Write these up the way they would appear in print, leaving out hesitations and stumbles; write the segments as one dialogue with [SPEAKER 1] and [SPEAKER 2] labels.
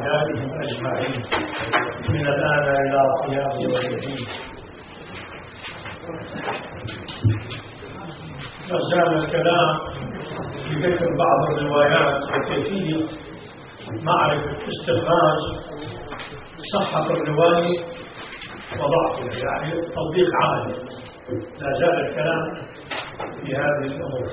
[SPEAKER 1] وأعدادهم أجمعين من الآن إلى قيام يوم الدين. فزال الكلام في ذكر بعض الروايات وكيفية معرفة استخراج صحة الرواية وضعفها، يعني تطبيق عملي. لا زال الكلام في هذه الأمور.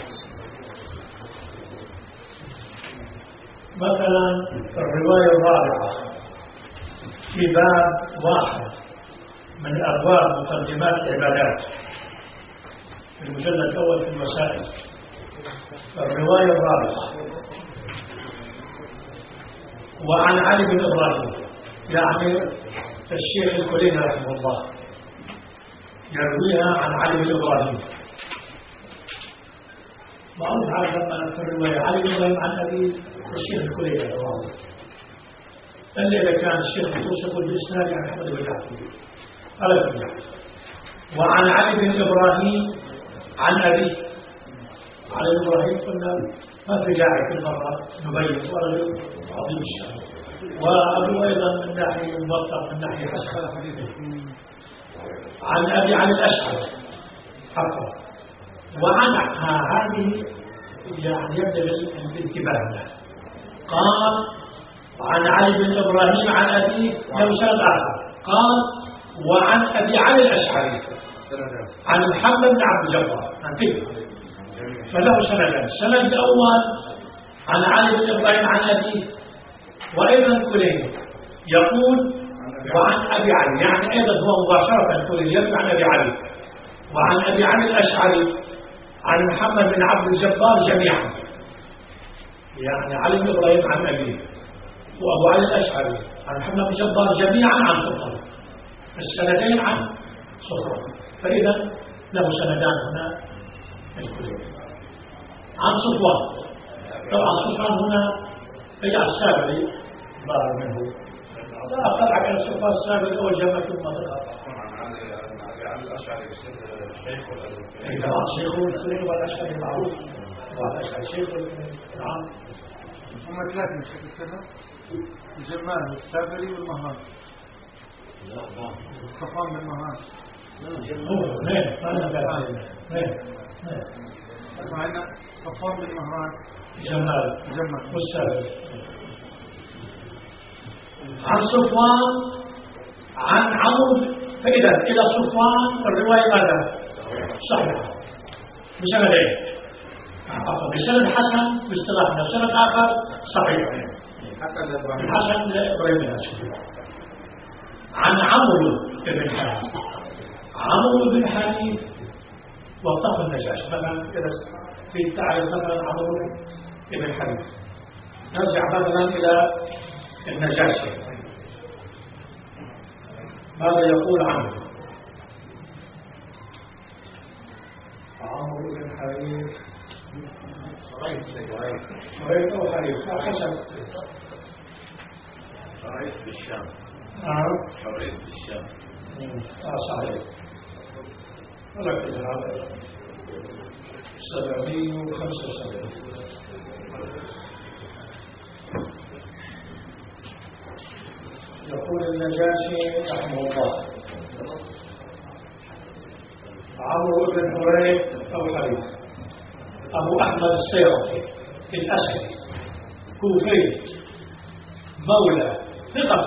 [SPEAKER 1] مثلا الرواية الرابعة في باب واحد من أبواب مقدمات العبادات في المجلد الأول في المسائل. الرواية الرابعة: وعن علي بن إبراهيم، يعني الشيخ الكليني رحمه الله يرويها عن علي بن إبراهيم. معروف هذا في الرواية علي بن إبراهيم عن أبي الشيخ الكليني رحمه الله، إلا إذا كان الشيخ مخصوص يقول بالإسناد عن أحمد بن يعقوب على كل. وعن علي بن إبراهيم عن أبي علي بن إبراهيم قلنا ما في داعي كل مرة نبين، ورجل عظيم الشأن، وأبو أيضا من ناحية موثق من ناحية حسن حديثه. عن أبي عن الأشعري حقا. وعن هذه يعني يبدأ الانتباه له. قال عن علي بن إبراهيم عن أبي له سند آخر. قال وعن أبي علي الأشعري عن محمد بن عبد الجبار، فله سندان. السند الأول عن علي بن إبراهيم عن أبيه، وأيضا كلين يقول وعن أبي علي، يعني أيضا هو مباشرة كلين يروي عن أبي علي. وعن أبي علي الأشعري عن محمد بن عبد الجبار جميعا، يعني علي بن إبراهيم عن أبيه وأبو علي الأشعري عن محمد بن الجبار جميعا عن سلطان، السندين عن سلطان. فإذا له سندان هنا الكلين. عن صفوان، طبعا صفوان هنا هي السابري ظاهر منه، أقل على صفوان السابري أول جمع ثم ضغط.
[SPEAKER 2] عن الأشعري الشيخ
[SPEAKER 1] إذا شيخ الكلين والأشعري معروف، والأشعري شيخ الكلين. نعم.
[SPEAKER 3] هم ثلاثة من شكل كذا: الجمال والسابري والمهان. صفوان بن مهان. معنا صفوان بن مهران
[SPEAKER 1] جمال والسابق. عن صفوان عن عمرو. فإذا إلى صفوان الرواية ماذا؟ صحيحة بسندين، بسند حسن باصطلاحنا، بسند آخر صحيح حسن لإبراهيم الهاشمي. عن عمرو بن حنيف، عمرو بن حنيف وطف النجاشي. مثلا في تعريف مثلا عمرو بن حنيف، نرجع مثلا إلى النجاشي ماذا يقول عنه؟ عمرو بن حنيف شريط أو حنيف حسن
[SPEAKER 2] شريط في الشام. شريط في الشام.
[SPEAKER 1] صحيح. ولكن هذا 775. يقول النجاشي رحمه الله: عمرو بن حريث أو حريث أبو أحمد السيرفي الأسدي كوفي مولى ثقة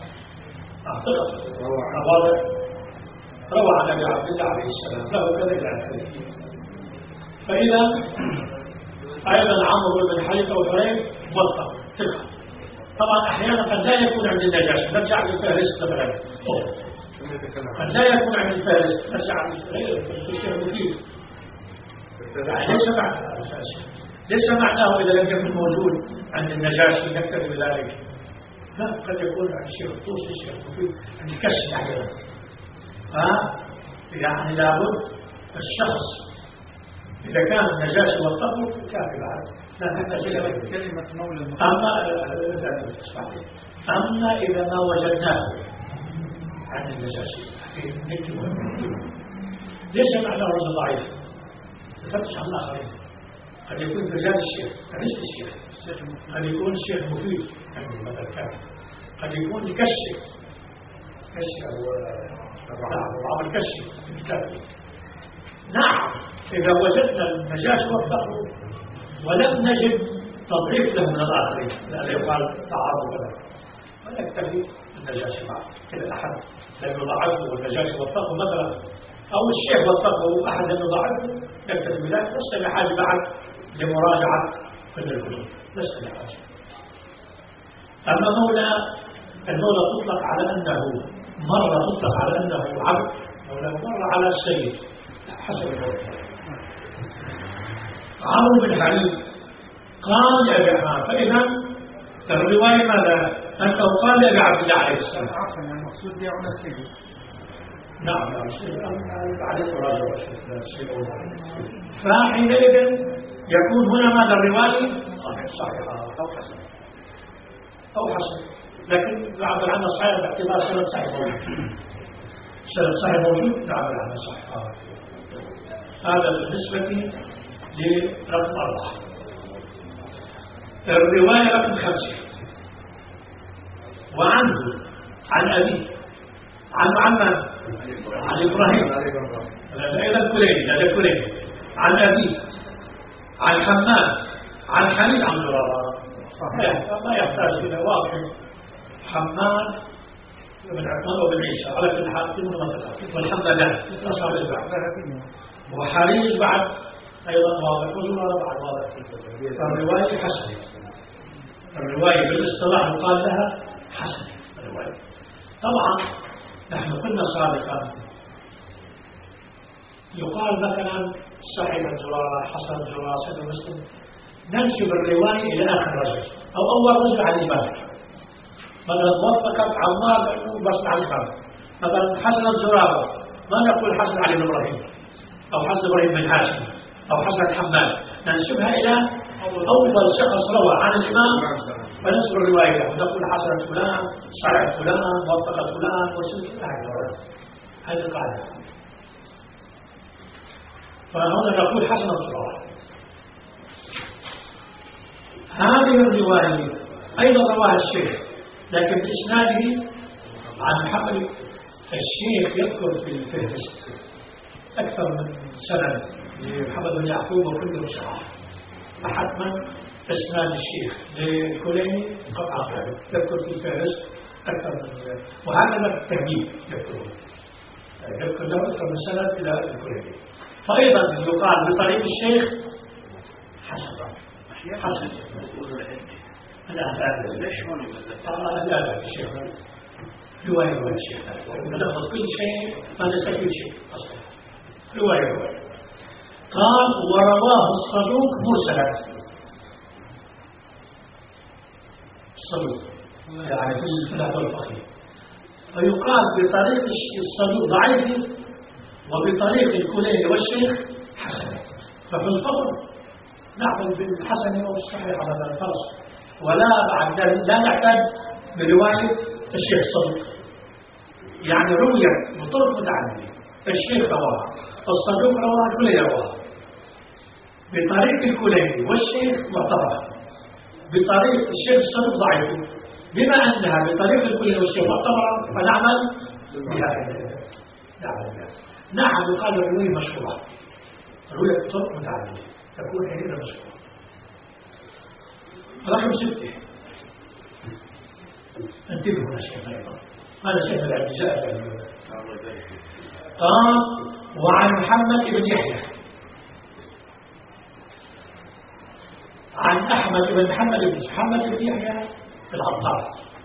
[SPEAKER 1] روى عن أبي عبد الله عليه السلام له كذا إلى آخره. فإذا أيضا عمرو بن حريث أو حريث موثق ثقة. طبعا أحيانا قد لا يكون عند النجاشي، نرجع للفهرست مثلا، قد لا يكون عند الفهرست، نرجع للفهرست. يعني ليس معناه إذا لم يكن موجود عند النجاشي نكتفي بذلك، لا، قد يكون عند الشيخ الطوسي، الشيخ المفيد، عند كشف أحيانا. يعني لابد الشخص إذا كان النجاشي والطفل كافي بعد، لا تحتاج إلى كلمة مولى. أما إذا ما وجدناه عند النجاشي ليس معناه رجل ضعيف، تفتش عن الآخرين، قد يكون رجال الشيخ، ليس الشيخ، قد يكون الشيخ مفيد، يعني مثلا كافي. قد يكون يكشف بعض الكشف في الكتاب. نعم إذا وجدنا النجاشي وفقه ولم نجد تضعيف له من الآخرين لأنه يقال تعارض له ولا يكتفي النجاشي معه كلا أحد لم يضعفه والنجاشي وفقه مثلا أو الشيخ وفقه أحد لم يضعفه يكتفي بذلك. لست بحاجة بعد لمراجعة كل الكتب، لست بحاجة. أما المولى تطلق على أنه مرة تطلق على أنه عبد مرة على السيد حسب المولى. عمرو بن حليم قال لأبي حنيفة، فإذا الرواية ماذا؟ أنه قال لأبي عبد الله عليه السلام.
[SPEAKER 3] عفوا المقصود بيعنا سيد.
[SPEAKER 1] نعم بعد التراجع فحينئذ يكون هنا ماذا الرواية صحيحة أو حسن لكن نعبر عنها صحيح باعتبار سند صحيح موجود. سند صحيح موجود نعبر عنها صحيح. هذا بالنسبة لرقم 4. الرواية رقم 5 وعنه عن أبيه عن إبراهيم هذا الكليني عن أبيه عن حماد عن حميد عن زرارة. ما يحتاج إلى واضح. حماد بن عثمان وبن عيسى على كل حال في منطقة والحمدان أصحاب البعض وحريج بعد أيضا واضح وزرارة بعد واضح. فالرواية حسنة. الرواية بالاصطلاح يقال لها حسنة. الرواية طبعا نحن قلنا سابقا يقال مثلا صحيح زرارة حسن زرارة سيد مسلم ننسب الرواية إلى آخر رجل أو أول رجل عن مالك. مثلا وفقت عمار بس عن مالك. مثلا حسن الزرارة ما نقول حسن علي بن إبراهيم أو حسن إبراهيم بن هاشم أو حسن حماد، ننسبها إلى أول شخص روى عن الإمام فننسب الرواية له نقول حسن فلان صحيح فلان وفقت فلان وسلم هذه القاعدة. فهنا نقول حسن الزرارة. هذه الرواية أيضا رواها الشيخ لكن بإسناده عن محمد. الشيخ يذكر في الفهرست أكثر من سند لمحمد بن يعقوب وكله صحاح فحتما إسناد الشيخ للكليني قطعا يذكر في الفهرست أكثر من وهكذا التهميد يذكر له أكثر من سند إلى الكليني. فأيضا يقال بطريق الشيخ حسن لا الشيخ رواية الشيخ نلفظ كل شيء فليس كل شيء أصلا رواية. قال ورواه الصدوق مرسلا. الصدوق يعني في الخلاف الفقهي فيقال بطريق الصدوق ضعيف وبطريق الكليني والشيخ حسن. ففي الفضل نعمل بالحسن والصحيح على الفرص ولا بعد لا نحتاج برواية الشيخ الصدوق. يعني روية بطرق متعددة الشيخ رواها الصدوق رواها الكليني رواها بطريق الكليني والشيخ معتبرة بطريق الشيخ الصدوق ضعيف. بما أنها بطريق الكليني والشيخ معتبرة فنعمل بها. نعم يقال الرواية مشهورة. الرواية بطرق متعددة تكون حينئذ مشهورة. رقم 6 انتبهوا هنا شيء أيضا هذا شيء من الاعتزاء. قال وعن محمد بن يحيى عن أحمد بن محمد بن يحيى العطار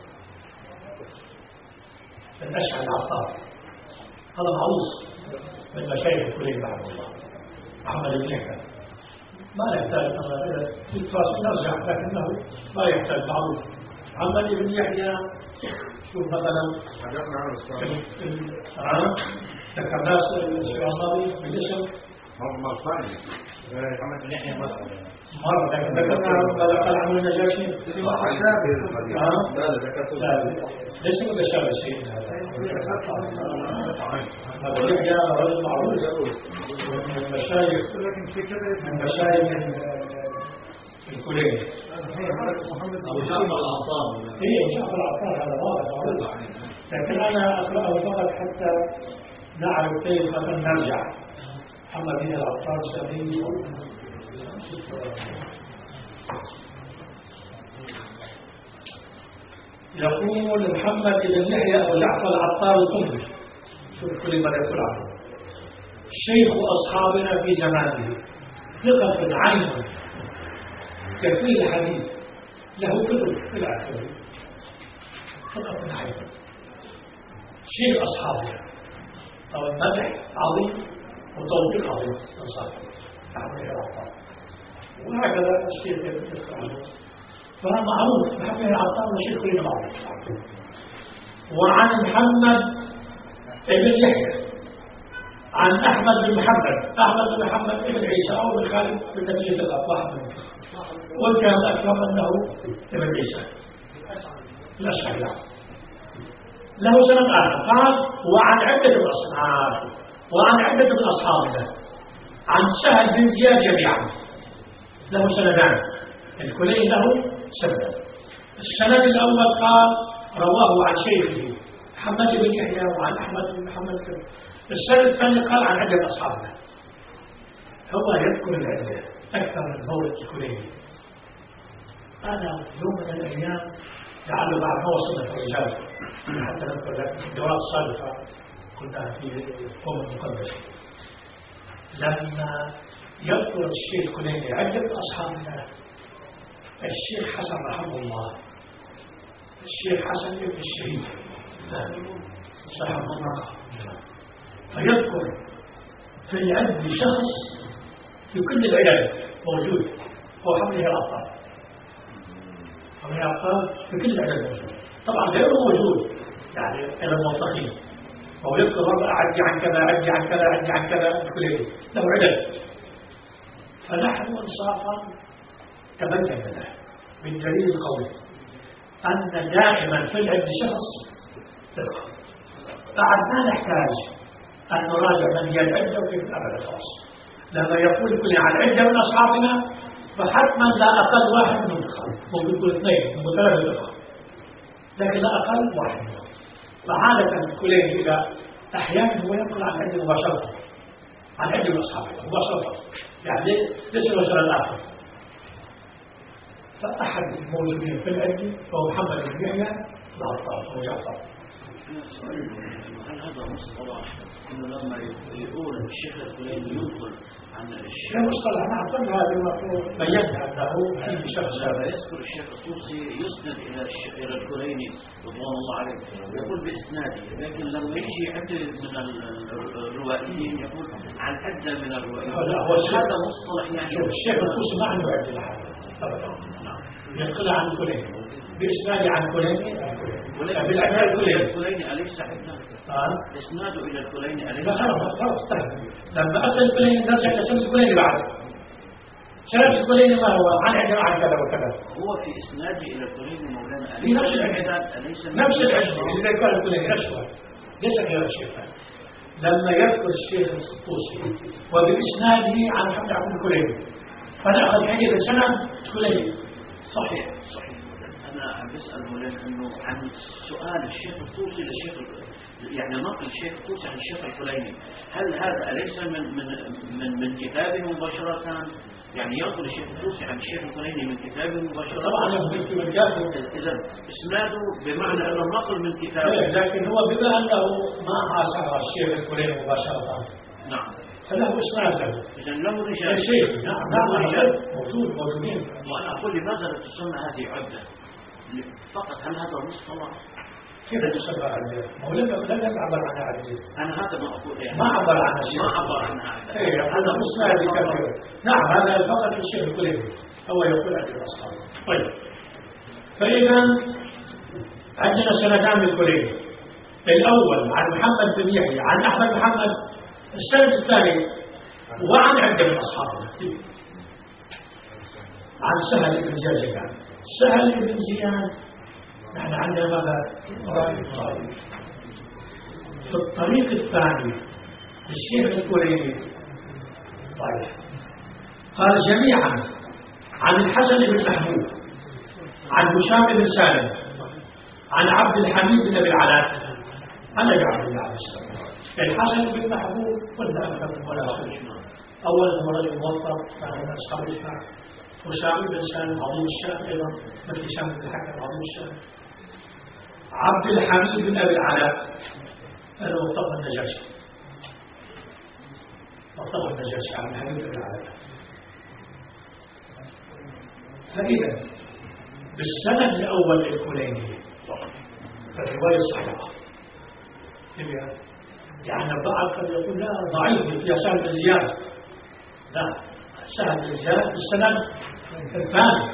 [SPEAKER 1] الأشعري العطار هذا معروف من مشايخ الكلية رحمه الله. محمد بن يحيى ما يحتاج في الفاصل نرجع لكنه ما يحتاج معروف. محمد بن يحيى شوف مثلا ذكرناه الأسبوع الماضي بالاسم
[SPEAKER 2] محمد بن يحيى
[SPEAKER 1] مرة ذكرنا ماذا قال عنه النجاشي ليس متشابه شيء هذا يحيى رجل معروف من المشايخ الكليني.
[SPEAKER 3] محمد
[SPEAKER 2] أبو جعفر العطار.
[SPEAKER 1] إيه جعفر العطار هذا واضح، لكن أنا أقرأه فقط حتى نعرف كيف نرجع. محمد بن العطار سمي يقول محمد بن يحيى أبو جعفر العطار القمري، شوف كل ما يقول عنه، شيخ أصحابنا في زمانه، ثقة عين كثير الحديث، له كتب في الآخرين، ثقة عين، شيخ أصحابنا، أو المدح عظيم وتوفيق عظيم من صاحبه محمد بن العطار، وهكذا الشيخ يذكر عنه، فهذا معروف. محمد بن العطار وشيخ كلنا معروف. وعن محمد بن يحيى عن أحمد بن محمد بن عيسى أو بن خالد في تمييز الأطلاق منه، وكان أكرم أنه ابن عيسى الأشعري له سند آخر قال وعن عدة من أصحابنا عن سهل بن زياد جميعا، له سندان، الكلي له سند. السند الأول قال رواه عن شيخه محمد بن يحيى وعن أحمد بن محمد. السند الثاني قال عن عدة أصحابنا. هو يذكر العدة أكثر من مورد الكلي. أنا يوم من الأيام لعله بعد ما وصلنا في الرجال حتى نذكر لك في الدورات السابقة كنا في قوم المقدس، لما يذكر الشيخ الكليني عدة أصحابنا، الشيخ حسن رحمه الله، الشيخ حسن ابن الشهيد صاحب المنطقة، فيذكر في العد شخص في كل العلل موجود، هو حمله الأبطال، حمله الأبطال في كل العلل موجود، طبعا غيره موجود يعني إلى الموثقين، وهو يذكر ربع عدي عن كذا عدي عن كذا عدي عن كذا الكليني له علل. فنحن انصافا تبين لنا من دليل القول أن دائما في العد شخص ثقة، بعد ما نحتاج أن نراجع من هي العدة وكيف الأبد الخاص. لما يقول كل عن عدة من أصحابنا فحتما لا أقل واحد منهم ثقة، ممكن يكون اثنين ممكن ثلاثة ثقة، لكن لا أقل واحد منهم. فعادة كلين إذا أحيانا هو ينقل عن عدة مباشرة، عن عدة من أصحابه مباشرة، يعني ليس الوجه الآخر. فأحد الموجودين في العدة هو محمد بن يحيى العطار أو جعفر.
[SPEAKER 2] هل هذا مصطلح انه لما يقول الشيخ الكليني ينقل عن الشيخ
[SPEAKER 1] لا مصطلح نعم، هذا المفروض بينا انه في شخص
[SPEAKER 2] لما يذكر الشيخ الطوسي يسند الى الكليني رضوان الله عليه يقول باسناده، لكن لما يجي عدة من الروائيين يقول عن عدة من الروائيين، هذا مصطلح يعني
[SPEAKER 1] الشيخ الطوسي ما عنده عدة لحاله ابدا، ينقل عن الكليني باسناده عن الكليني،
[SPEAKER 2] بالعكس الكليني أليس عندنا إسناده إلى الكليني أليس؟
[SPEAKER 1] لا خلاص طيب، لما أصل الكليني نرجع لسند الكليني بعد سند الكليني ما هو عن عندنا عن كذا وكذا،
[SPEAKER 2] هو في إسناده إلى الكليني مولانا
[SPEAKER 1] نفس العجل إذا كان الكليني نفسه ليس غير الشيخ. لما يذكر الشيخ الطوسي وبإسناده عن محمد عبد الكليني فنأخذ حديث سند الكليني
[SPEAKER 2] صحيح. أنا عم بسأل مولانا إنه عن سؤال الشيخ الطوسي للشيخ، يعني نقل الشيخ الطوسي عن الشيخ الكليني، هل هذا أليس من كتابه مباشرة؟ يعني ينقل الشيخ الطوسي عن الشيخ الكليني من كتابه مباشرة؟
[SPEAKER 1] طبعا ينقل من كتابه،
[SPEAKER 2] إذا إسناده بمعنى أنه نقل من كتابه،
[SPEAKER 1] لكن هو بما أنه ما عاصر الشيخ الكليني مباشرة
[SPEAKER 2] نعم
[SPEAKER 1] فله إسناد له،
[SPEAKER 2] إذا له رجال
[SPEAKER 1] شيخ نعم رجال موجودين.
[SPEAKER 2] وأنا أقول لماذا لا تسمى هذه عدة فقط؟ هل هذا مصطلح؟
[SPEAKER 1] كيف تسمى عدة؟ مولانا لا يعبر عنها عدة،
[SPEAKER 2] أنا هذا ما أقول يعني
[SPEAKER 1] ما عبر عنها شيء،
[SPEAKER 2] ما عبر عنها
[SPEAKER 1] هذا إسناد كثير. نعم هذا فقط الشيخ الكليني هو يقول عن الأصحاب. طيب فإذا عندنا سندان الكليني، الأول عن محمد بن يحيى عن أحمد محمد، السند الثاني وعن عدة من أصحابنا عن سهل بن زياد. سهل بن زياد نحن عندنا ماذا؟ في الطريق الثاني الشيخ الكليني طيب قال جميعا عن الحسن بن محمود عن هشام بن سالم عن عبد الحميد بن أبي العلاء أنا عبد الله عليه السلام. الحسن بن محمود قلنا لكم ولا خشنا أول رجل موظف كان من أصحاب الإجماع. هشام بن سالم عظيم الشام أيضا مثل هشام بن الحكم عظيم الشام. عبد الحميد بن أبي العلاء هذا مصطفى النجاشي. مصطفى النجاشي عبد الحميد بن العلاء. فإذا بالسند الأول للكليني فالرواية صحيحة. يعني البعض قد يقول لا ضعيف فيها سهل بن زياد. لا، سهل بن زياد بالسند الثاني.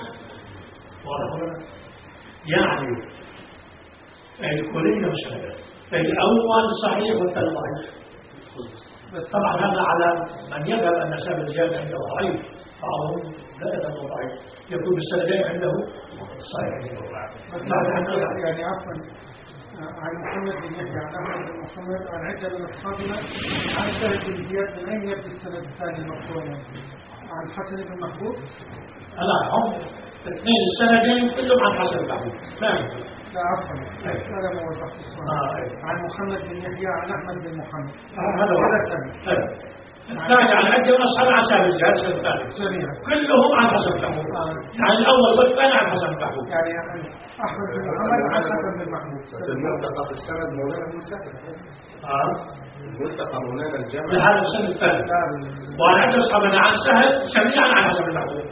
[SPEAKER 1] يعني الكليني مسند الأول صحيح والثاني ضعيف. طبعا هذا على من يذهب أن سهل بن زياد عنده ضعيف، بعضهم لا يذهب ضعيف، يكون بالسندين عنده صحيح.
[SPEAKER 3] يعني عفوا عن محمد بن يحيى عن احمد بن محمد عن عدة من اصحابنا عن سهل بن زياد من اين يبدو السند الثاني المقرون؟ عن حسن بن محبوب؟
[SPEAKER 1] لا، هم اثنين السندين كلهم عن حسن بن محبوب.
[SPEAKER 3] لا عفوا هذا ما وضحت الصواب. عن محمد بن يحيى عن احمد بن محمد
[SPEAKER 1] هذا هو الثاني عن عدة من اصحاب عن سهل بن زياد الثاني كلهم عن حسن بن محبوب. يعني الاول والثاني عن حسن بن محبوب.
[SPEAKER 3] يعني احمد بن محمد عن حسن بن محبوب.
[SPEAKER 4] بس الملتقى في السند مولانا المسافر. الملتقى مولانا الجمع.
[SPEAKER 1] هذا السند الثاني. وعن عدة اصحابنا عن سهل جميعا عن حسن بن محبوب.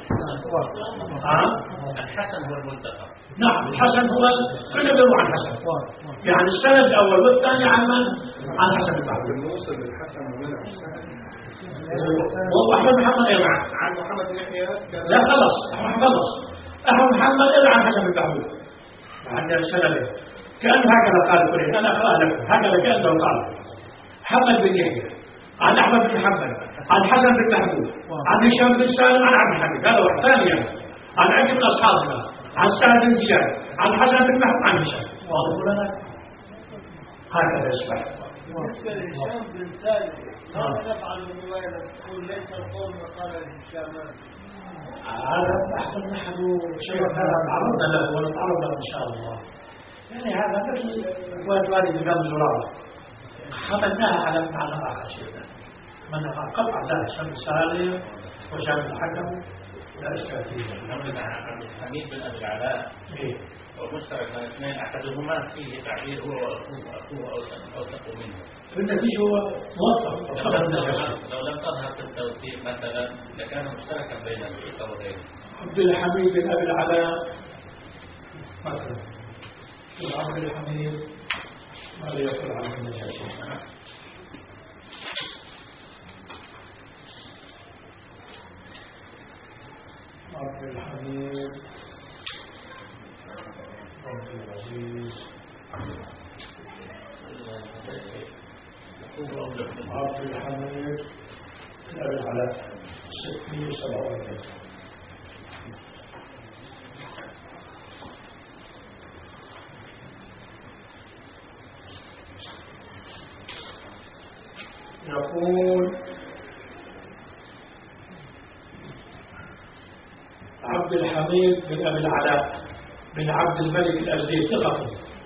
[SPEAKER 2] الحسن هو الملتقى.
[SPEAKER 1] نعم، الحسن هو كل بيروح عن حسن. يعني السند الاول والثاني عن من؟ عن حسن بن محبوب.
[SPEAKER 4] الموصل للحسن مولانا السند.
[SPEAKER 1] واحمد محمد ايضا
[SPEAKER 4] عن محمد بن يحيى.
[SPEAKER 1] لا خلص احمد محمد ايضا عن حسن بن محبوب. عندنا سندين كأنه هكذا قال الكلين. انا اقرا لكم هكذا كأنه قال محمد بن يحيى عن احمد بن محمد عن حسن بن محبوب عن هشام بن سالم عن عبد الحميد. هذا واحد. ثانيا عن عدة من اصحابنا عن سهل بن زياد عن حسن بن محبوب عن هشام. واضح لنا هكذا يصبح.
[SPEAKER 5] بالنسبة لهشام بن سالم ماذا نفعل بالرواية تقول ليس القول وقال لهشام؟
[SPEAKER 1] هذا بحث نحن شيء تعرضنا له ونتعرض له ان شاء الله. يعني هذا مثل رواية والد الإمام زرارة حملناها على معنى آخر شيئا من قطع ذلك هشام سالم وهشام الحكم لا إشكال فيه.
[SPEAKER 2] عبد الحميد بن أبي العلاء ومشترك من اثنين أحدهما فيه تعبير هو وأخوه أوثق منه.
[SPEAKER 1] في النتيجة هو موظف.
[SPEAKER 2] لو لم تظهر في التوثيق مثلا لكان مشتركا بين الثقة وغيره.
[SPEAKER 1] عبد الحميد بن أبي العلاء مثلا عبد الحميد ماذا يقول عن النجاشي؟ عبد الحميد عبد العزيز عبد الحميد بن أبي العلاء 647. يقول عبد الحميد بن أبي العلاء بن عبد الملك الأزدي ثقة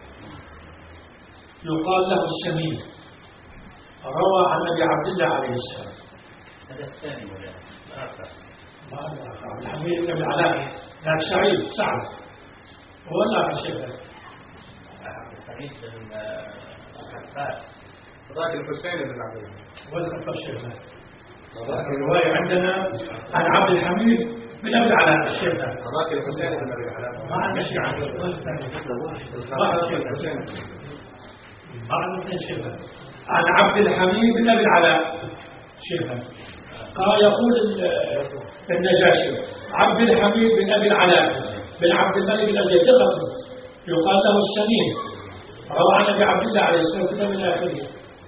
[SPEAKER 1] يقال له السمين روى عن أبي عبد الله عليه السلام.
[SPEAKER 2] هذا الثاني ولا آخر؟
[SPEAKER 1] عبد الحميد بن أبي العلاء ذاك سعيد سعد هو لا شيء.
[SPEAKER 2] عبد الحميد بن الخفاف
[SPEAKER 4] ذاك الحسين بن عبد الله
[SPEAKER 1] ولا شيء. الرواية عندنا عن عبد الحميد بن أبي العلاء الشيخ
[SPEAKER 4] ذاك الحسين بن أبي العلاء
[SPEAKER 1] ما عندنا شيء عنه. عن عبد الحميد بن أبي العلاء شيخا قال يقول النجاشي عبد الحميد بن أبي العلاء بن عبد الملك الأزدي ثقة يقال له السمين روى عن أبي عبد الله عليه السلام كتاب من آخره.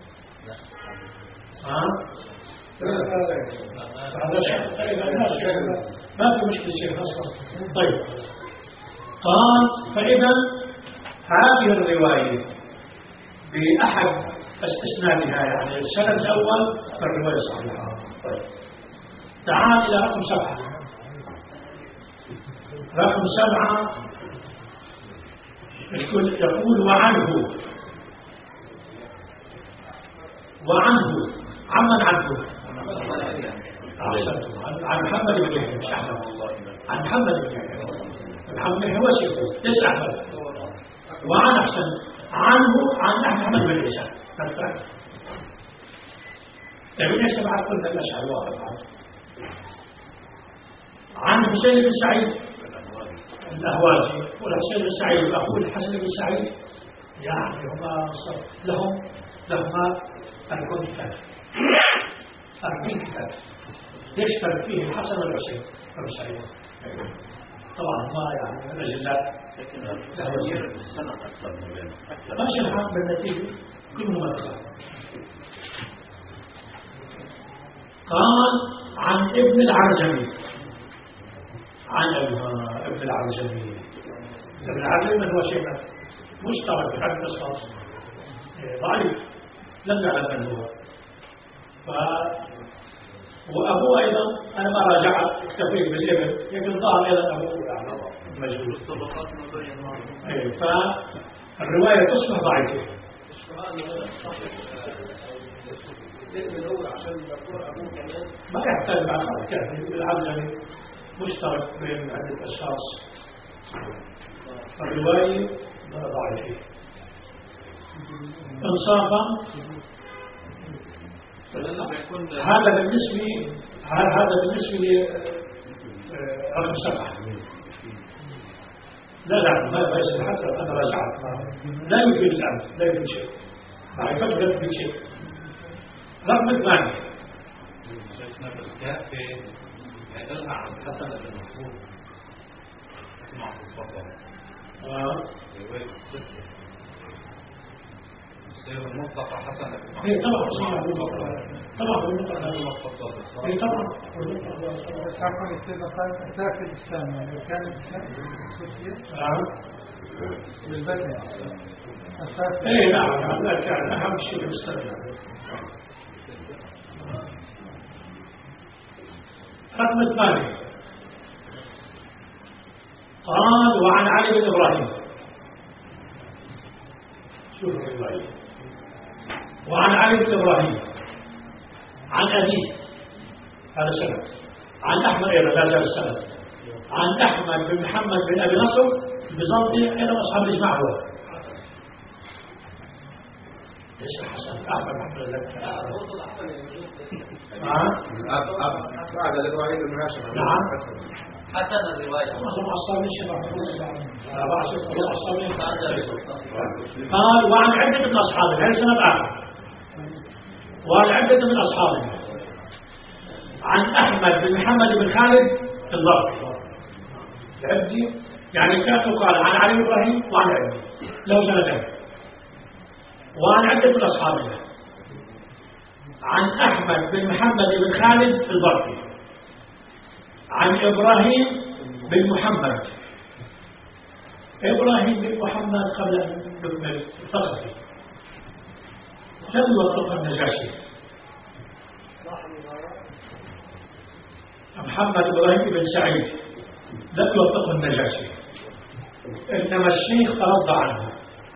[SPEAKER 1] ما في مشكلة شيخ أصلا. طيب قال فإذا هذه الرواية بأحد استثنائها يعني السند الأول فالرواية صحيحة. طيب تعال إلى رقم 7 رقم 7 الكل يقول وعنه عمن عنه عن محمد بن يحيى مش أحمد عن محمد بن يحيى محمد بن يحيى هو شيخه ليس أحمد وعن أحسن عنه عن أحمد بن عيسى ابن عيسى بعد كل الأشعار واحد عن حسين بن سعيد الأهوازي والحسين بن سعيد أخوه الحسن بن سعيد يعني لهما 40 كتاب 40 كتاب يشترك فيه الحسن والحسين بن سعيد طبعا ما يعني الأجلاء
[SPEAKER 2] لكن التغيير بالسنة أكثر من بينه
[SPEAKER 1] ماشي الحق بالنتيجة كله مدخل. قال عن ابن العرجمي عن ابن العرجمي من هو شيء مشترك في حد الأشخاص ضعيف لم يعلم من هو وأبوه أيضا أنا ما راجعت اكتفيت بالابن يمكن ظهر أيضا أبوه يعني مجهول فالرواية تصبح ضعيفة ما يحتاج بعد كافي العرجمي مشترك بين عدة أشخاص الرواية ضعيفة انصافا هذا بالنسبة لي رقم 7 لا ما يصير حتى أنا راجعت لا يمكن الآن لا يمكن شيء معرفة لا يمكن شيء رقم 8
[SPEAKER 4] شيخنا بالكافي يدلها عن حسن بن مسعود مع الصفا رواية الستة السير المطلقة حسن بن مسعود
[SPEAKER 1] هي طبعا هي طبعا
[SPEAKER 3] عفوا الثالث الإسلام يعني كان الإسلام بالبدء
[SPEAKER 1] اي نعم لا كان أهم شيء في الإسلام. رقم 8 قال وعن علي بن إبراهيم شوف إبراهيم وعن علي بن إبراهيم عن أبيه هذا سند عن أحمد أيضا لا زال السند عن أحمد بن محمد بن أبي نصر البيزنطي أيضا أصحاب الإجماع هو ليس حسن أحمد محمد
[SPEAKER 4] بعد الإبراهيم بن هاشم
[SPEAKER 1] نعم
[SPEAKER 5] حسن الرواية
[SPEAKER 1] قال وعن عدة من أصحابه هذا سند آخر وعن عدة من أصحابه عن أحمد بن محمد بن خالد الضربي العبدي يعني كان يقال عن علي إبراهيم وعن عبدي له سندين وعن عدة من أصحابه عن أحمد بن محمد بن خالد الضربي عن إبراهيم بن محمد إبراهيم بن محمد قبل أن نكمل الفقه لم يوفق النجاشي محمد إبراهيم بن سعيد لم يوفق النجاشي إنما الشيخ ترضى عنه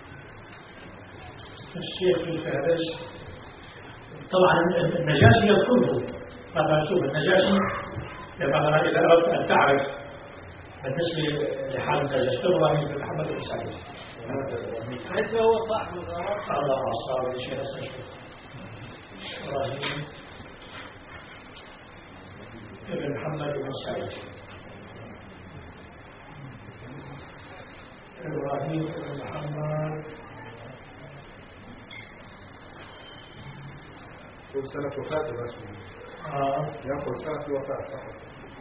[SPEAKER 1] الشيخ في الفهرس طبعا النجاشي يذكره طبعا شوف النجاشي مثلا إذا أردت أن تعرف بالنسبة لحال النجاشي إبراهيم بن محمد بن سعيد
[SPEAKER 5] حيث هو صاحب الغرام
[SPEAKER 1] الله أصاب شيء أستشهد إبراهيم بن محمد بن سعيد إبراهيم بن محمد
[SPEAKER 4] كل سنة وفاة الرسول ينقل سنة الوفاة فقط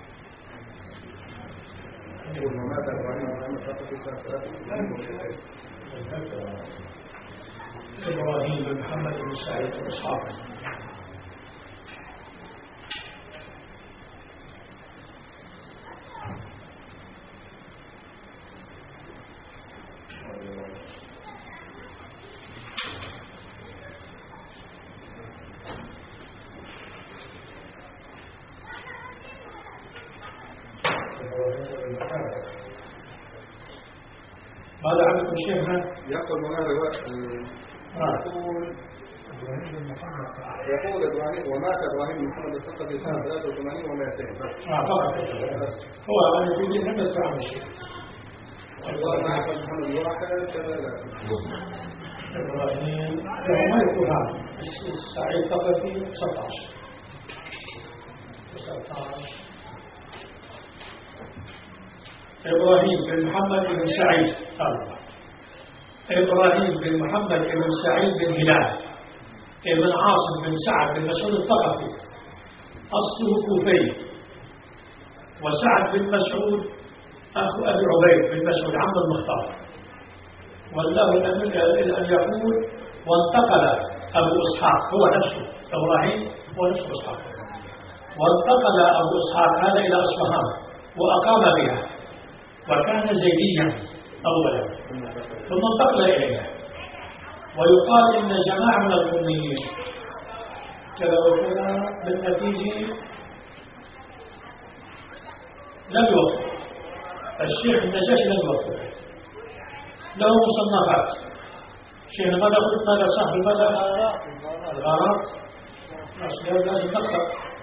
[SPEAKER 4] يقول ما مات إبراهيم بن محمد فقط في سنة 3
[SPEAKER 1] إبراهيم بن محمد بن سعيد وإسحاق يقول شيخنا
[SPEAKER 4] يقول هنا رواء يقول إبراهيم ومات إبراهيم محمد الثقفي سنة 83 و200 بس.
[SPEAKER 1] فقط هو أنا يريد أن نذكر عن الشيخ.
[SPEAKER 4] الله معك محمد الواحد كذا لا.
[SPEAKER 1] إبراهيم ما يقول هذا السعيد الثقفي 19 إبراهيم بن محمد بن سعيد إبراهيم بن محمد بن سعيد بن هلال ابن عاصم بن سعد بن مسعود الثقفي أصله كوفي وسعد بن مسعود أخو أبي عبيد بن مسعود عم المختار والله إلى أن يقول وانتقل أبو إسحاق هو نفسه إبراهيم هو نفسه إسحاق وانتقل أبو إسحاق هذا إلى أصفهان وأقام بها وكان زيديا أولا ثم انتقل إليها ويقال إن جماعة من الأميين كذا وكذا بالنتيجة لم يوفق الشيخ النجاشي لم يوفق له مصنفات شيخنا ماذا قلت ماذا صاحب ماذا الغارات لازم نقرأ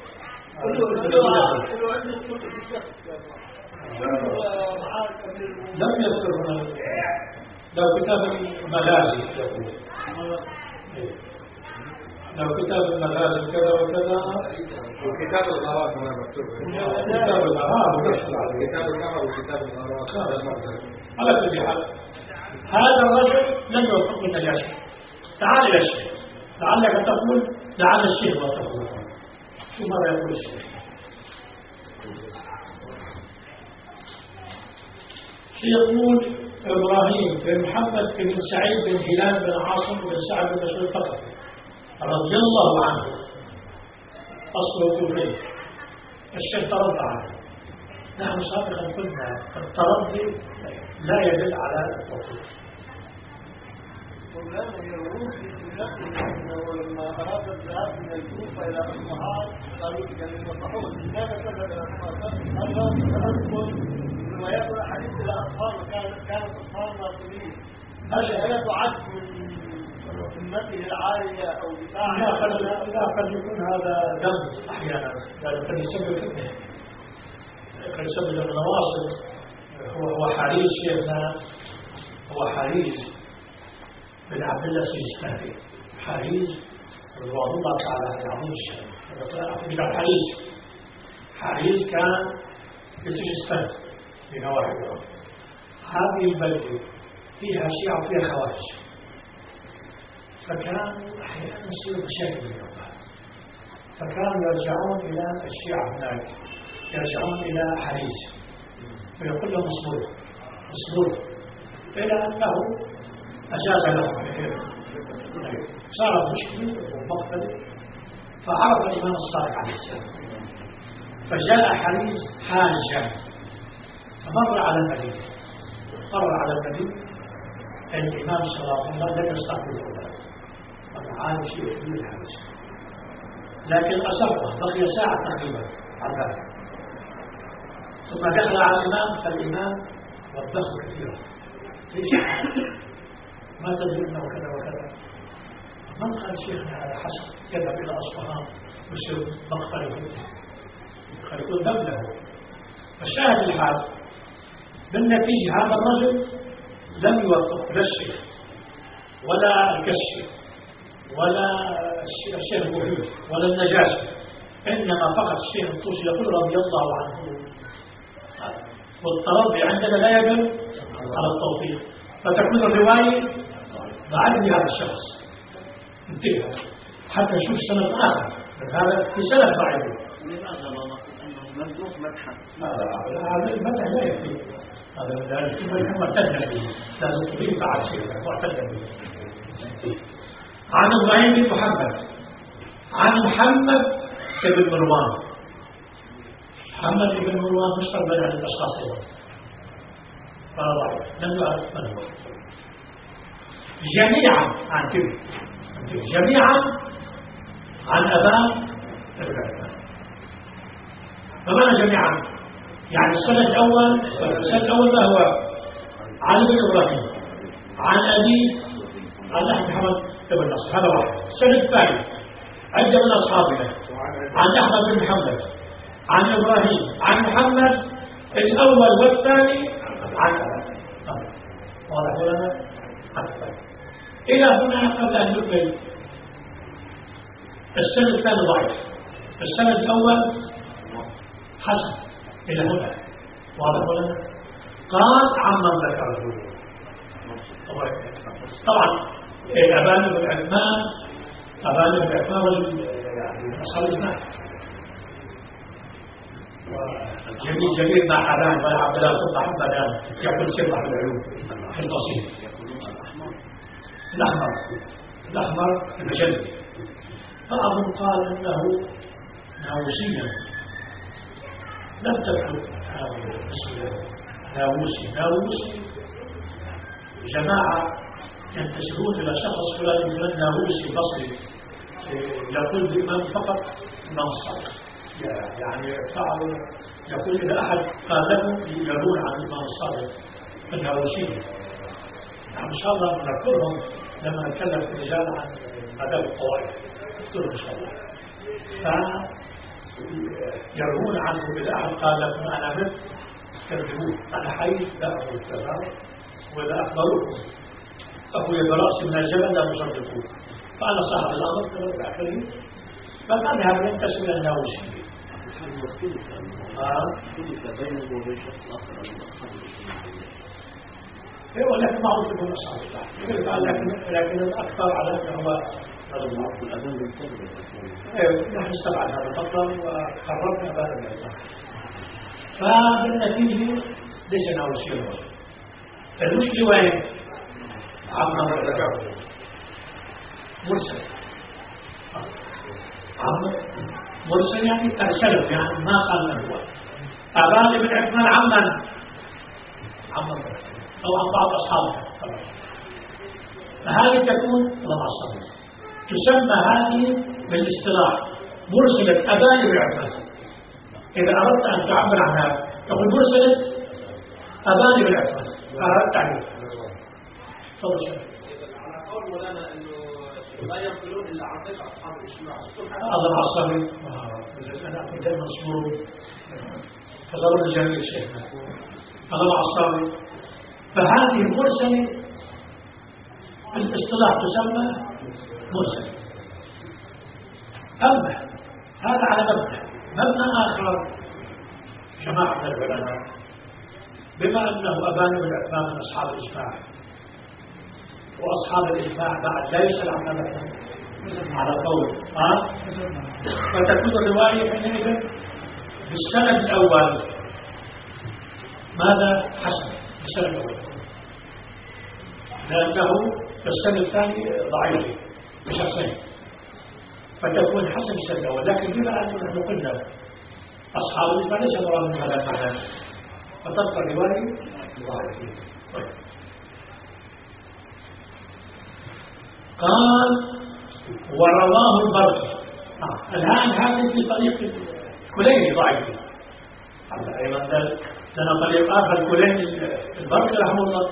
[SPEAKER 1] لم يذكر لو كتاب المغازي يقول لو كتاب المغازي كذا وكذا
[SPEAKER 4] وكتاب الغارات هنا مكتوب
[SPEAKER 1] كتاب الغارات
[SPEAKER 4] كتاب النهر وكتاب الغارات
[SPEAKER 1] على كل حال هذا الرجل لم يوفق النجاشي تعال إلى الشيخ لعلك تقول لعل الشيخ ما تقول شو ماذا يقول الشيخ يقول إبراهيم بن محمد بن سعيد بن هلال بن عاصم بن سعد بن مسعود الثقفي رضي الله عنه أصله كوفي الشيخ ترضى عنه نحن سابقا قلنا الترضي لا يدل على التوفيق
[SPEAKER 5] مولانا يروح لنقل انه لما اراد الذهاب من الكوفه الى اصفهان قالوا كان المصحوح لماذا تذهب الى اصفهان؟ قال له تذكر لما يقرا حديث الى اصفهان كانت اصفهان ناصريه هل هي تعد من همته العاليه او دفاعا؟
[SPEAKER 1] لا قد يكون هذا ذنب احيانا قد يسبب فتنه قد يسبب النواصب هو حريص شيخنا هو حريص بن عبد الله السجستاني حريز رضوان الله تعالى عظيم الشأن بن حريز كان في سجستان في نواحي الأرض هذه البلدة فيها شيعة وفيها خوارج فكانوا أحيانا يصير مشاكل بينهم فكانوا يرجعون إلى الشيعة هناك يرجعون إلى حريز ويقول لهم اصبروا إلى أنه أجاز لهم صارت مشكلة ومقتل فعرف الإمام الصادق عليه السلام فجاء حريز حاجا فمر على المدينة الإمام صلى الله عليه وسلم لم يستقبل الأولاد فمعاه شيء في الحريز لكن أصبه بقي ساعة تقريبا على ذلك ثم دخل على الإمام فالإمام وبخه كثيرا ما تدري انه كذا وكذا من قال شيخنا على حسب يذهب الى اصفهان ويصير مقتل قد يكون ذنب له فشاهد الحال بالنتيجه هذا الرجل لم يوفق لا الشيخ ولا الكشف ولا الشيخ بوحيد ولا النجاشي انما فقط الشيخ الطوسي يقول رضي الله عنه والترضي عندنا لا يدل على التوفيق فتكون الروايه ضعف هذا الشخص انتهى حتى نشوف سند آخر هذا في سند ضعيف
[SPEAKER 2] لماذا ما نقول أنه ممدوح مدحا؟
[SPEAKER 1] هذا المدح لا يكفي هذا لازم معتد به لازم تضيف بعد شيء معتد به عن إبراهيم بن محمد عن محمد بن مروان محمد بن مروان مشترك بين الأشخاص فهو ضعيف لم يعرف من هو جميعا عن كبير جميعا عن أبان الرحمن فماذا جميعا يعني السنة الأول ما هو علي بن إبراهيم عن أبي عن أحمد محمد بن نصر، هذا واحد. السند الثاني عدة من أصحابنا عن أحمد بن محمد عن إبراهيم عن محمد الأول والثاني عن أبي. واضح لنا؟ إلى هنا قبل أن نكمل السند الثاني ضعيف، السند الأول حسن إلى هنا. واضح لنا؟ قال عمن ذكره طبعا أبان بن عثمان رجل يعني من أصحاب الإسلام جميل مع أبان ولا عبد الله صدح أبان يقول سبح العلوم في البسيط. الأحمر المجلد، بعضهم قال إنه ناوسيا، لم تدخل ناوسي جماعة ينتسبون إلى شخص فلان من الناوسي بصري يقول بالإمام فقط إمام الصادق، يعني فعلوا يقول إذا أحد قال لهم يرون عن الإمام الصادق الناوسي. يعني إن شاء الله نذكرهم لما نتكلم في الرجال عن آداب الطوائف، نذكرهم إن شاء الله. فيرون عنه إذا أحد قال لكم أنا مثل كذبوه، أنا حي لا أقول كذا، وإذا أخبروكم أقول برأس من الجبل لا تصدقوه، فأنا صاحب الأمر كما الآخرين. فكان هذا ينتسب إلى الناوسي.
[SPEAKER 2] اختلف بينه وبين شخص آخر من أصحاب
[SPEAKER 1] ولكن معروف أنه أصحاب لكن الأكثر على أنه هو
[SPEAKER 2] المعروف الأذان بالكذب.
[SPEAKER 1] نحن استبعد هذا الفضل وقررنا أبانا بالإطلاق. فبالنتيجة ليس ناوسي. المشكلة وين؟ عمر مرسل. عمر مرسل يعني ترسله، يعني ما قال له هو. أبان بن عثمان عمر أو عن بعض أصحابه. فهذه تكون الله الصبر، تسمى هذه بالاصطلاح مرسلة أبان بن عثمان. إذا أردت أن تعبر عنها تقول مرسلة أبان بن عثمان، أردت عنه.
[SPEAKER 5] على قول مولانا انه لا ينقلون الا عن طريق اصحاب الاجتماع.
[SPEAKER 1] الله العصري انا كنت دائما اصبر فضرب الجميع شيخنا الله العصري. فهذه مرسله الاصطلاح تسمى مرسله. أما هذا على مبنى آخر جماعة من العلماء، بما أنه أبان بن عثمان من أصحاب الإجماع، وأصحاب الإجماع بعد لا يسأل عن مذهبهم على قول فتكون الرواية حينئذ بالسند الأول ماذا حسن بالسند الأول، لأنه بالسند الثاني ضعيف بشخصين، فتكون حسن السند الأول. لكن بما أننا قلنا أصحاب الإجماع ليس مراد من هذا المعنى، فتبقى الرواية ضعيفة. قال ورواه البرقي. الآن هذه في طريق كليني ضعيف. أيضا لنا طريق آخر كليني البرقي رحمه الله.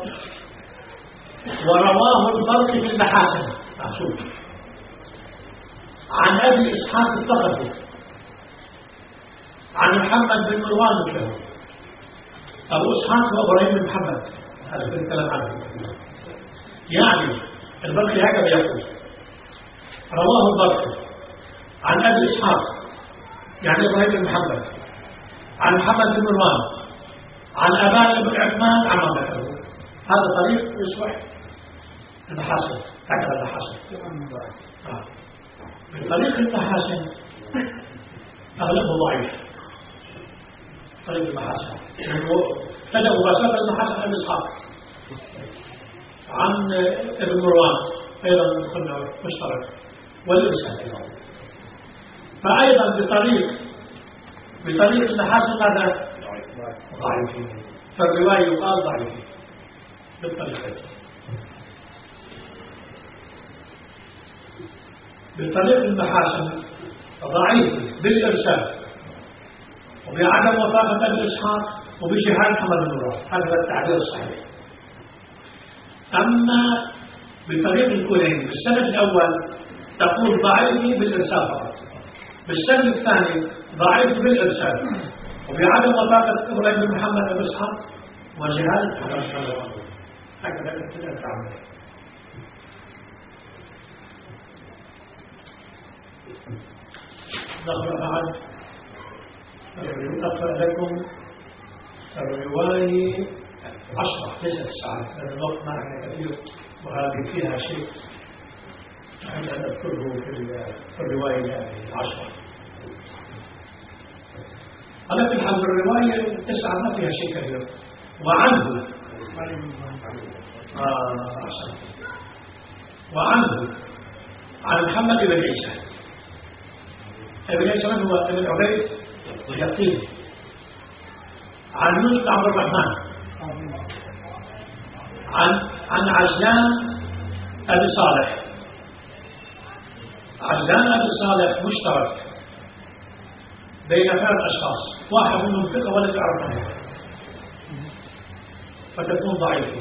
[SPEAKER 1] ورواه البرقي في المحاسن عن أبي إسحاق الثقفي عن محمد بن مروان له. أبو إسحاق وإبراهيم بن محمد، هذا في الكلام عنه. يعني البرقي هكذا يقول رواه البرقي عن أبي إسحاق يعني إبراهيم بن محمد عن محمد بن مروان عن أبان بن عثمان عن مذهبه. هذا طريق يصبح المحاسن، هكذا المحاسن. طريق المحاسن أغلبه ضعيف. طريق المحاسن بدأ مباشرة المحاسن عن إسحاق عن ابن مروان أيضا قلنا مشترك والإرسال أيضا. فأيضا بطريق المحاسن ماذا؟ ضعيفين. فالرواية يقال ضعيفين بالطريقة. بطريق المحاسن ضعيف بالإرسال وبعدم وفاقة ابن إسحاق وبجهال محمد بن مروان. هذا التعبير الصحيح. أما بطريق الكلين بالسند الأول تقول ضعيف بالإرسال فقط، بالسند الثاني ضعيف بالإرسال، وبعدم وثاقة إبراهيم بن محمد بن إسحاق وجهالة هكذا الابتداء تعمل. نقرأ لكم الرواية 10 ليست 9 لأن الوقت معنا كثير وهذه فيها شيء أن نذكره في الرواية 10. على كل حال الرواية 9 ما فيها شيء كثير. وعنه عن محمد بن عيسى ابن عيسى من هو ابن عبيد اليقيني، عن يونس بن عبد الرحمن عن عجلان أبي صالح. عجلان أبي صالح مشترك بين 3 أشخاص، واحد منهم ثقة ولا تعرف عنه فتكون ضعيفة،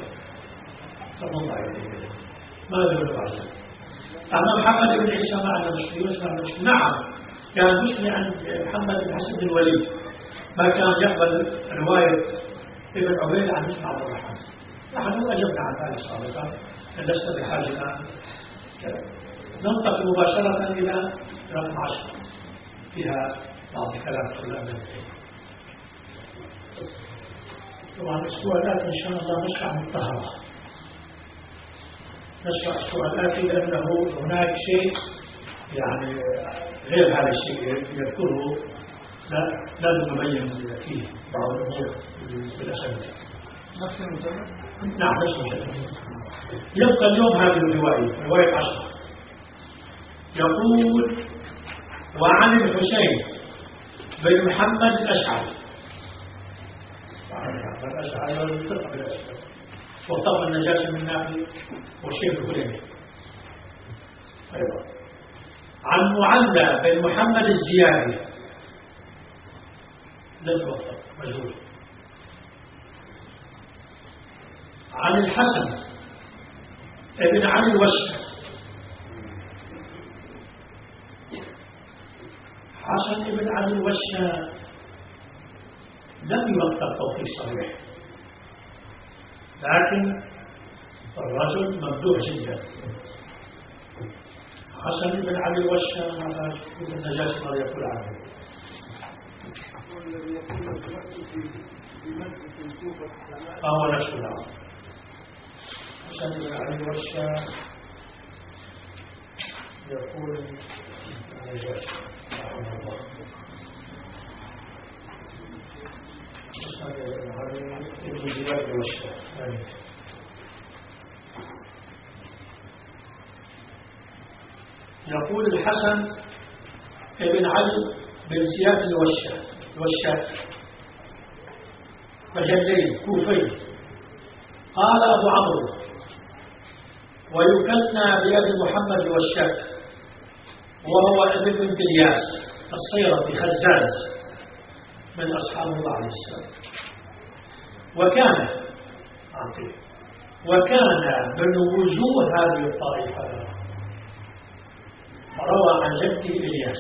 [SPEAKER 1] ماذا يقول عجلان؟ أما محمد بن عيسى ما عنده مشكلة، نعم كان مشكلة عند محمد بن حسن بن الوليد، ما كان يقبل رواية ابن عبيد عن يونس بن عبد الرحمن. نحن أجبنا عن ذلك سابقا، لسنا بحاجة الآن. ننتقل مباشرة إلى رقم 10 فيها بعض الكلام كلها. طبعا الأسبوع الآتي إن شاء الله نشرع مطهرة، نشرع الأسبوع الآتي لأنه هناك شيء يعني غير هذا الشيء يذكره لا نبين فيه بعض الأمور بالأسانيد.
[SPEAKER 3] نفس المجلد؟
[SPEAKER 1] نعم نفس المجلد. يبقى اليوم هذه الرواية، رواية 10 يقول: وعن الحسين بن محمد الأشعري، وطب النجاشي من ناحية وشيخ الكليني أيضا. عن معلى بن محمد الزيادي لم يوفق مجهول. عن الحسن ابن علي الوشكي، حسن ابن علي الوشكي لم يوفق توفيق صحيح، لكن الرجل ممدوح جدا. حسن بن علي الوشكي ماذا ابن النجاشي ماذا يقول عنه؟ فهو نفسه. نعم حسن بن علي الوشكي يقول النجاشي رحمه الله: حسن بن علي ابن زياد الوشكي. يقول الحسن ابن علي بن زياد الوشاك مجلي كوفي، قال أبو عمرو: ويكنى بأبي محمد الوشاك، وهو ابن بنت الياس الصيرفي خزاز من أصحاب الله عليه السلام، وكان من وجوه هذه الطائفة. روى عن جده إلياس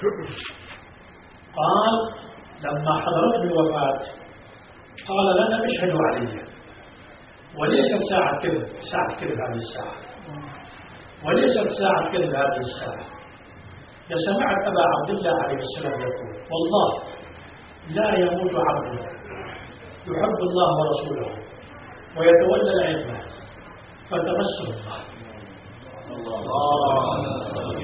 [SPEAKER 1] قال: لما حضرته الوفاة قال لنا اشهدوا علي، وليست ساعة كذب هذه الساعة، وليست ساعة كذب هذه الساعة. سمعت أبا عبد الله عليه السلام يقول: والله لا يموت عبد يحب الله ورسوله ويتولى العلم فتمسه الله.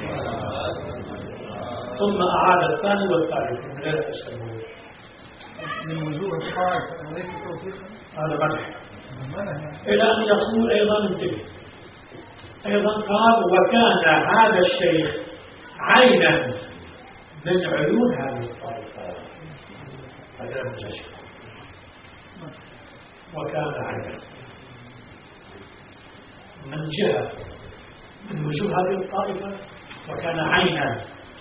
[SPEAKER 1] ثم أعاد الثاني والثالث من غير تسلم
[SPEAKER 3] من وجوه الطائفة وليس توفيقا.
[SPEAKER 1] هذا مدح. إلى أن يقول أيضا انتبه، أيضا قال: وكان هذا الشيخ عينا من عيون هذه الطائفة. هذا المجشف، وكان عينا من جهة من وجوه هذه الطائفة، وكان عينا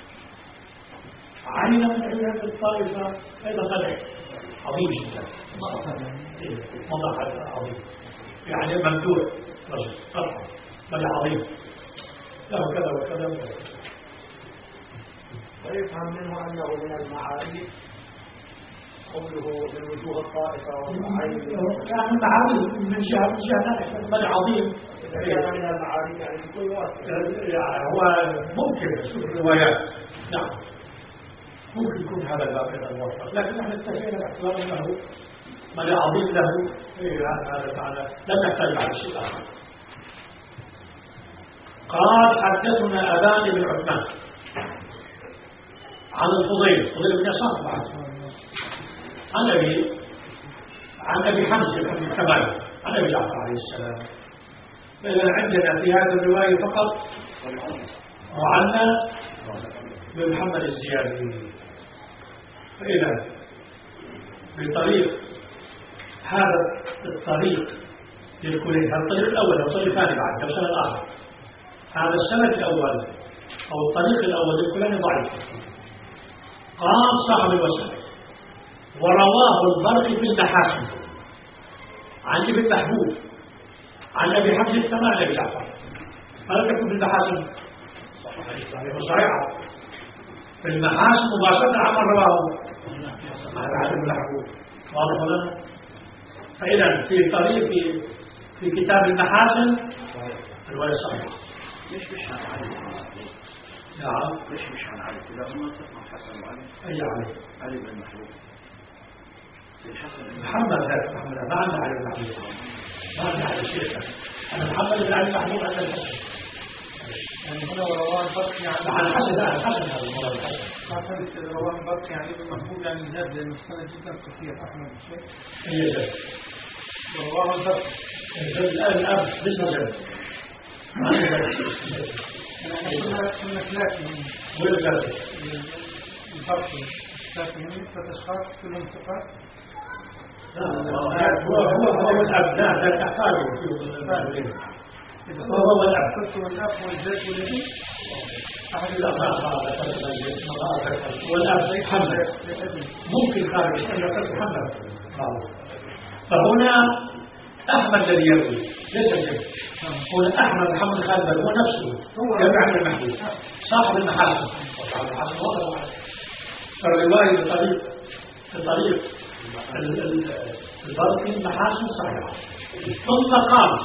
[SPEAKER 1] من عيون هذه الطائفة. أيضا مدح عظيم جدا، مضح عظيم، يعني ممدوح رجل طبعا بل عظيم له كذا وكذا وكذا.
[SPEAKER 5] ويفهم منه أنه من المعارف قوله من وجوه الطائفة والمعارف
[SPEAKER 1] يعني المعارف من جهة بل عظيم
[SPEAKER 5] كان من المعارف يعني بكل وقت
[SPEAKER 1] يعني هو ممكن نشوف الروايات نعم ممكن يكون هذا الباب أيضا موفق، لكن نحن اتفقنا باعتبار أنه من عظيم له هذا تعالى لم نحتاج على شيء آخر. قال حدثنا أبان بن عثمان عن الفضيل بن يسار بعد عن أبي حمزة بن الكمال عن أبي جعفر عليه السلام. فإذا عندنا في هذه الرواية فقط وعنا بمحمد الزيادي. فإذا بطريق هذا الطريق للكلين، هذا الطريق الأول أو الطريق الثاني بعد أو سنة الآخر، هذا السنة الأول أو الطريق الأول للكلين ضعيف. قال صاحب الوسائل ورواه البرقي في المحاسن عن ابن محبوب عن أبي حمزة الكمال أبي جعفر. فلم تكن في المحاسن صحيحة في المحاسن مباشرة عمن رواه عن ابن محبوب واضح لنا. فإذا في طريق في كتاب المحاسن الرواية صحيحة.
[SPEAKER 2] مش عن علي.
[SPEAKER 1] نعم
[SPEAKER 2] مش عن علي. إذا هم اتفقوا حسن وعلي.
[SPEAKER 1] أي علي؟
[SPEAKER 2] علي بن محبوب.
[SPEAKER 1] محمد ما عندنا علي بن محبوب، ما عندنا علي شيء. أنا محمد بن علي محبوب عند الحسن.
[SPEAKER 3] يعني هنا رواه البرقي
[SPEAKER 1] عن الحسن هذا المرة
[SPEAKER 3] حسن رواه البرقي يعني ابن محبوب يعني زاد لأنه السنة جدا كثير أحمد الشيخ.
[SPEAKER 1] هي زاد.
[SPEAKER 3] ورواه البرقي.
[SPEAKER 1] الآن لسه زاد. ما عندنا
[SPEAKER 3] كنا ثلاثة
[SPEAKER 1] وين زاد؟
[SPEAKER 3] البرقي ثلاثة من ثلاثة أشخاص كلهم ثقات.
[SPEAKER 1] هو الأبناء لا تحتاجوا هو الأب.
[SPEAKER 3] قلت والأب والجد والابن.
[SPEAKER 1] أحد الأبناء والأب حمد ممكن خارج محمد. فهنا أحمد الذي يروي ليس الجد. هنا أحمد محمد خالد هو نفسه جمع المحدود صاحب المحاسن. فالرواية بطريق البرقي المحاسن صحيحة. ثم قال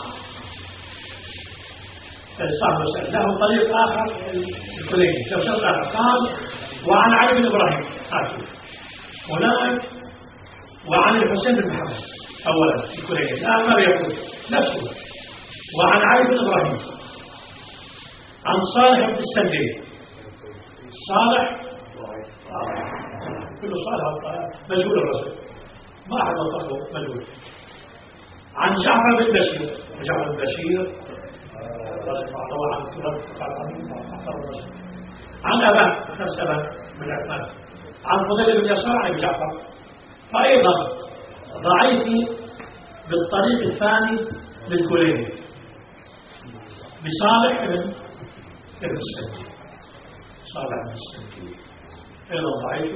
[SPEAKER 1] صاحب الوسائل له طريق آخر الكليني لو شرط آخر قال وعن علي بن إبراهيم هناك وعن الحسين بن محمد أولا الكليني الآن ماذا يقول نفسه وعن علي بن إبراهيم عن صالح بن السندي صالح كل صالح مجهول الرسول ما أحد أطلقه مجهول. عن جعفر بن بشير جعفر بن بشير عن أبان نفس أبان بن عثمان عن فضيل بن يسار عن جعفر. فأيضا ضعيف بالطريق الثاني للكليني بصالح بن السندي صالح بن السندي أيضا ضعيف.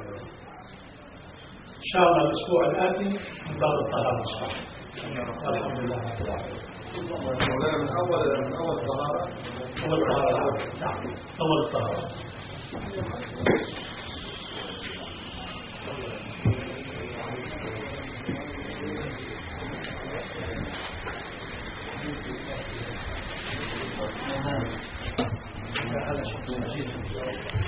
[SPEAKER 1] إن شاء الله الأسبوع الآتي من باب الطهارة الصحيح. الحمد لله رب العالمين.
[SPEAKER 4] من أول الطهارة.
[SPEAKER 1] نعم أول الطهارة. هذا شيء